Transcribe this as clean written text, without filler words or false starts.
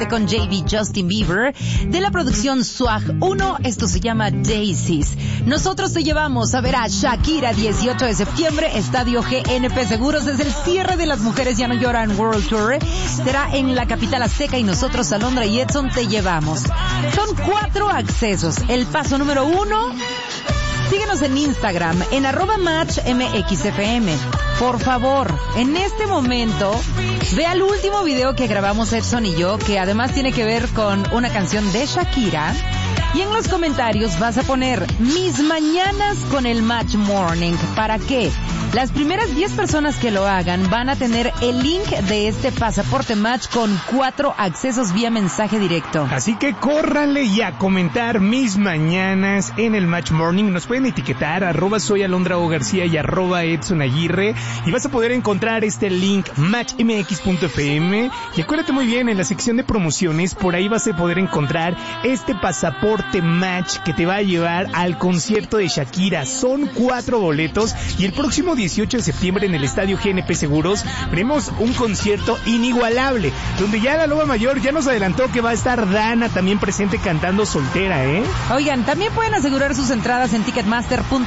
con JB Justin Bieber de la producción Swag 1. Esto se llama Daisies. Nosotros te llevamos a ver a Shakira 18 de septiembre, Estadio GNP Seguros. Es el cierre de Las Mujeres Ya No Lloran World Tour. Será en la capital azteca y nosotros, Alondra y Edson, te llevamos. Son 4 accesos. El paso número 1... síguenos en Instagram, en @matchmxfm. Por favor, en este momento, vea el último video que grabamos Edson y yo, que además tiene que ver con una canción de Shakira. Y en los comentarios vas a poner mis mañanas con el Match Morning. ¿Para qué? Las primeras 10 personas que lo hagan van a tener el link de este pasaporte Match con 4 accesos vía mensaje directo. Así que córranle y a comentar mis mañanas en el Match Morning. Nos pueden etiquetar @soy Alondra O García y @Edson Aguirre. Y vas a poder encontrar este link matchmx.fm. Y acuérdate muy bien, en la sección de promociones, por ahí vas a poder encontrar este pasaporte Match que te va a llevar al concierto de Shakira. Son 4 boletos y el próximo 18 de septiembre en el Estadio GNP Seguros veremos un concierto inigualable, donde ya la Loba Mayor ya nos adelantó que va a estar Dana también presente cantando Soltera, ¿eh? Oigan, también pueden asegurar sus entradas en Ticketmaster.com.